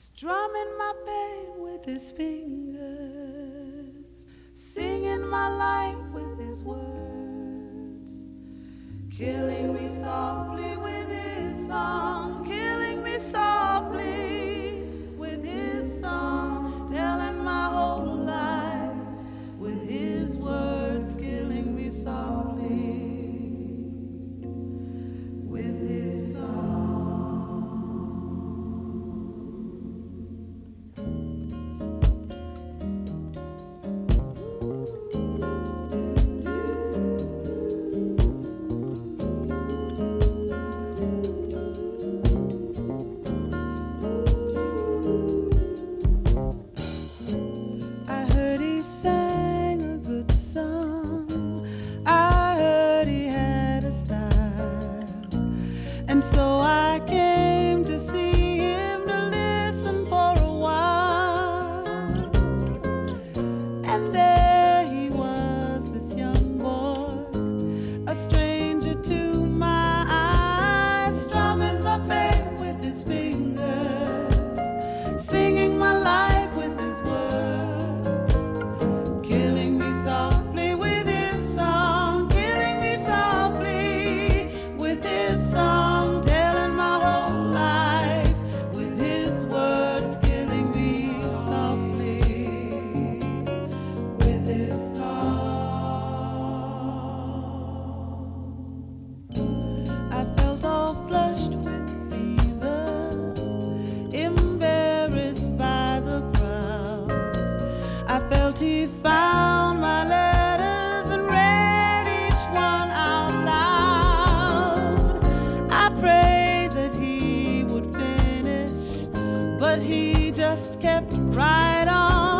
strumming my pain with his fingers, singing my life with his words, killing me softly with his song, killing me softly with his song, telling my whole life with his words, killing me softly with his song. And so I came to see him, to listen for a while. And there he was, this young boy, a stranger to my eyes, strumming my pain with his fingers, singing my life with his words, killing me softly with his song, killing me softly with his song. He found my letters and read each one out loud. I prayed that he would finish, but he just kept right on.